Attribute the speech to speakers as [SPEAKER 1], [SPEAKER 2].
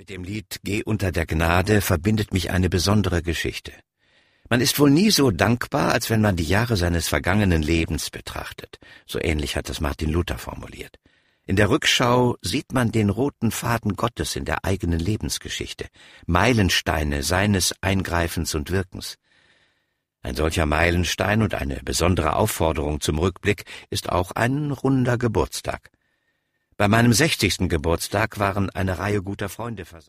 [SPEAKER 1] Mit dem Lied »Geh unter der Gnade« verbindet mich eine besondere Geschichte. Man ist wohl nie so dankbar, als wenn man die Jahre seines vergangenen Lebens betrachtet. So ähnlich hat es Martin Luther formuliert. In der Rückschau sieht man den roten Faden Gottes in der eigenen Lebensgeschichte, Meilensteine seines Eingreifens und Wirkens. Ein solcher Meilenstein und eine besondere Aufforderung zum Rückblick ist auch ein runder Geburtstag. Bei meinem 60. Geburtstag waren eine Reihe guter Freunde versammelt.